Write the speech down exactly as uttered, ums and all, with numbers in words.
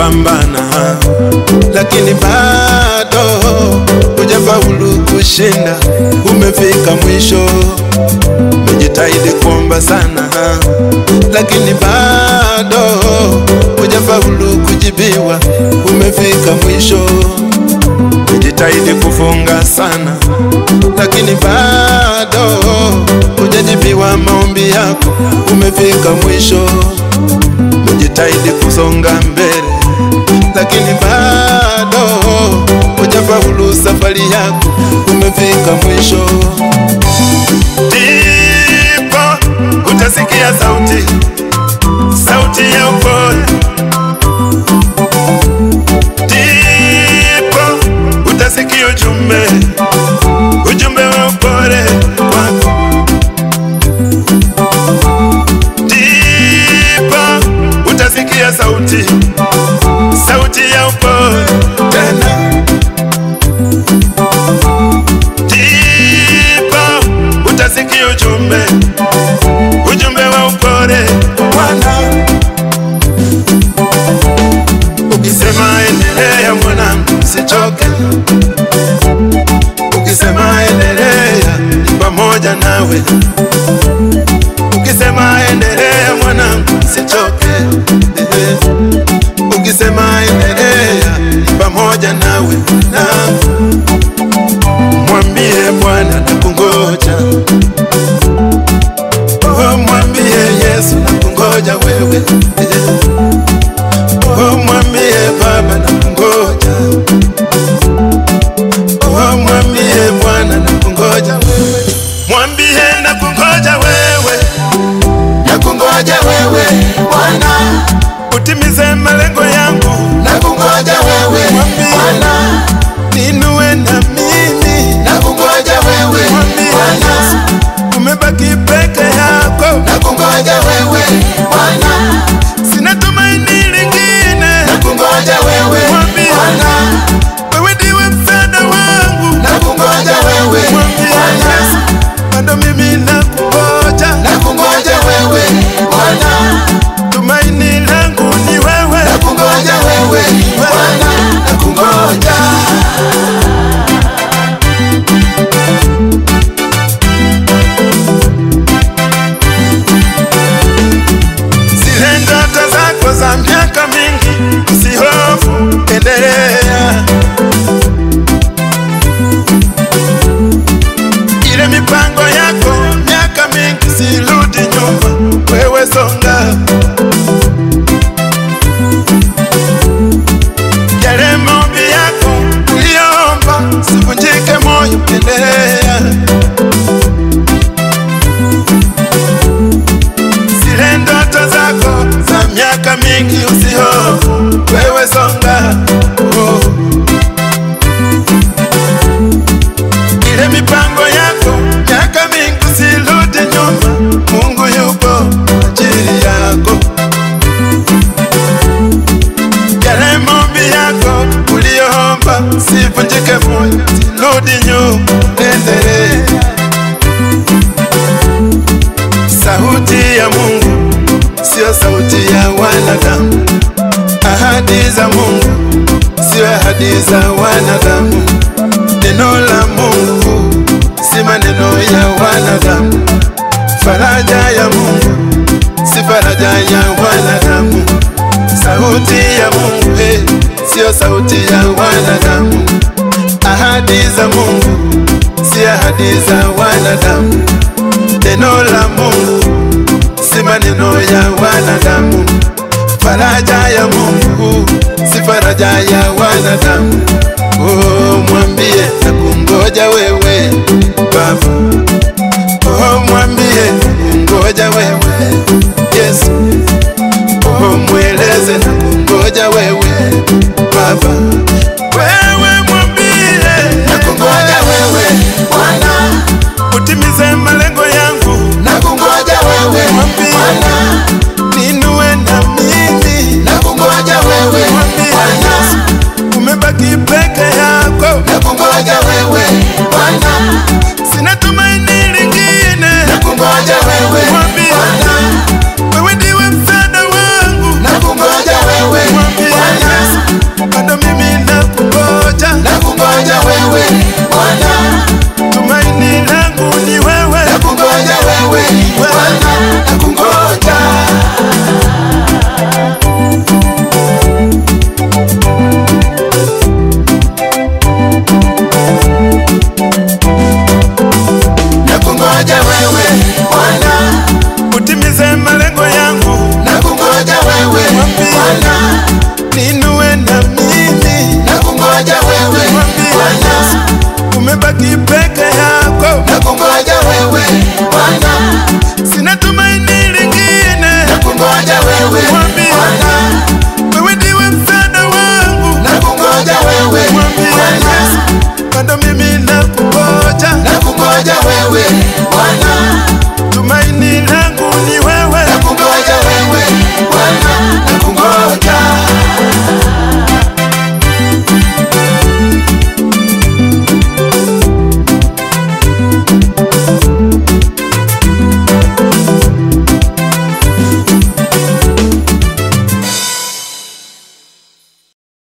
umepambana, lakini bado hujafaulu kushinda. Umefika mwisho, umejitahidi kuomba sana, lakini bado hujafaulu kujibiwa. Umefika mwisho, umejitahidi kufunga sana, lakini bado hujajibiwa maombi yako. Umefika mwisho, umejitahidi kusonga mbele, lakini bado hujafaulu safari yako. Umefika mwisho, ndipo utasikia sauti, sauti ya upole. Ndipo utasikia ujumbe, ujumbe wa upole wako. Ndipo utasikia sauti, sauti ya upole tena. Ndipo utasikia ujumbe, ujumbe wa upole Bwana. Ukisema endelea mwanangu, usichoke. Ukisema endelea, ni pamoja nawe. Ukisema endelea mwanangu, usichoke. Ukisema endelea, ni pamoja nawe mwanangu. Mwambie Bwana nakungoja, oh mwambie Yesu nakungoja wewe. Oh mwambie Baba nakungoja, oh mwambie Bwana nakungoja wewe. Mwambie nakungoja wewe, nakungoja wewe Bwana, utimize malengo yangu. Nakungoja wewe Bwana, ninue na mimi. Nakungoja wewe Bwana, umebaki peke yako. Nakungoja wewe Bwana, sina tumaini lingine. Nakungoja wewe Bwana, wewe ndiwe msaada wangu. Nakungoja wewe Bwana, bado mimi nakungoja. Nakungoja wewe Bwana, tumaini langu ni wewe. Nakungoja wewe Bwana, nakungoja. Zile ndoto zako za miaka mingi, usihofu, endelea. Ile mipango yako miaka mingi, usirudi nyuma, wewe songa. Yale maombi yako uliomba, usivunjike moyo, endelea. Zile ndoto zako za miaka mingi, usihofu, wewe songa. Oh. Ile mipango yako miaka mingi, usirudi nyuma, Mungu yupo kwa ajili yako. Yale maombi yako uliomba, usivunjike moyo, usirudi nyuma, endelea. Sauti ya Mungu sio sauti ya wanadamu. Ahadi za Mungu sio ahadi za wanadamu. Neno la Mungu si maneno ya wanadamu. Faraja ya Mungu si faraja ya wanadamu. Sauti ya Mungu hey, sio sauti ya wanadamu. Ahadi za Mungu si ahadi za wanadamu. Neno la Mungu si maneno ya wanadamu. Faraja ya Mungu si faraja ya wanadamu. Oh mwambie nakungoja wewe Baba. Oh mwambie nakungoja wewe Yesu. Oh mweleze nakungoja wewe Baba. Wewe mwambie nakungoja wewe Bwana, utimize malengo yangu. Nakungoja wewe Bwana, ninue na mimi. Nakungoja wewe Bwana, umebaki peke yako. kipekee.